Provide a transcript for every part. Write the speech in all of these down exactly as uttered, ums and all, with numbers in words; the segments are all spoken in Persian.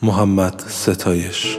محمد ستایش.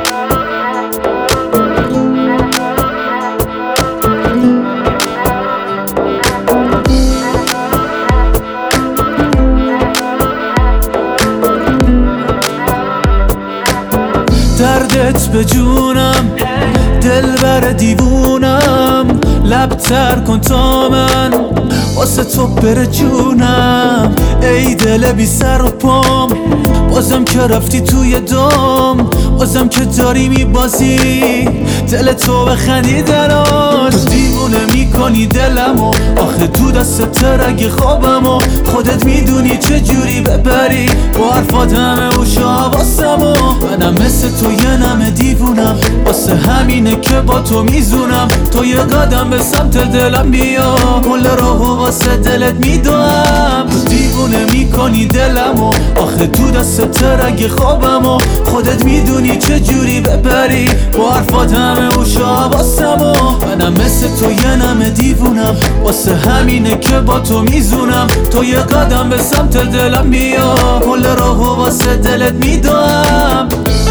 دردت به جونم، دلبر دیوونم، لب تر کن تا من واسه تو بره جونم. ای دل بی سر و پام، بازم که رفتی توی دام، بازم که داری میبازی دل تو بخندیدنات. تو دیوونه میکنی دلمو، آخه تو دست رگ خوابمو. خودت میدونی چجوری ببری با حرفات همه اوش حواسمو. منم مثل تو یه نمه دیوونم، واسه همینه که با تو میزونم. تو یه قدم به سمت دلم بیا، کل راهو واسه دلت میدوام. تو دیوونه میکنی دلمو، آخه تو دست رگ خوابمو. خودت میدونی چجوری ببری با حرفات همه اوش حواسمو. منم مثل تو یه نمه دیوونم، واسه همینه که با تو میزونم. تو یه قدم به سمت دلم بیا، کل راهو واسه دلت میدوام.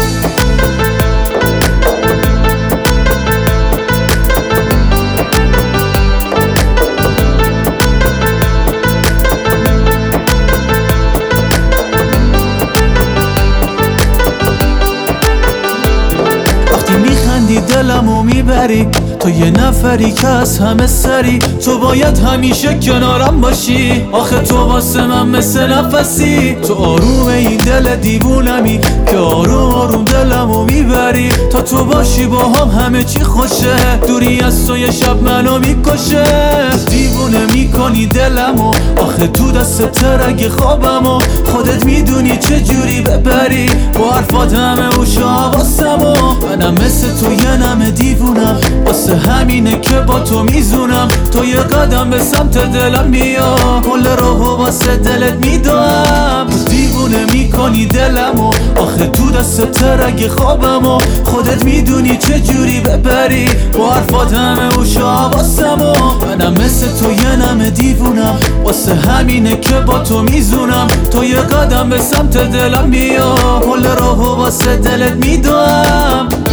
میخندی دلمو میبری، تو یه نفری که از همه سری. تو باید همیشه کنارم باشی، آخه تو واسه من مثل نفسی. تو آروم این دل دیوونمی که آروم آروم دلمو میبری. تا تو باشی با هم همه چی خوشه، دوری از تو یه شب منو میکشه. دیوونه میکنی دلمو، آخه تو دست رگ خوابمو. خودت میدونی چجوری ببری با حرفات همه اوش حواسمو. منم مثل تو یه نمه دیوونم، واسه همینه که با تو میزونم. تو یه قدم به سمت دلم بیا، کل راهو واسه دلت میدوام. دیوونه میکنی دلمو، آخه تو دست رگ خوابمو. خودت میدونی چجوری ببری با حرفات همه اوش حواسمو. منم مثل تو یه نمه دیوونم، واسه همینه که با تو میزونم. تو یه قدم به سمت دلم بیا، کل راهو واسه دلت میدوام.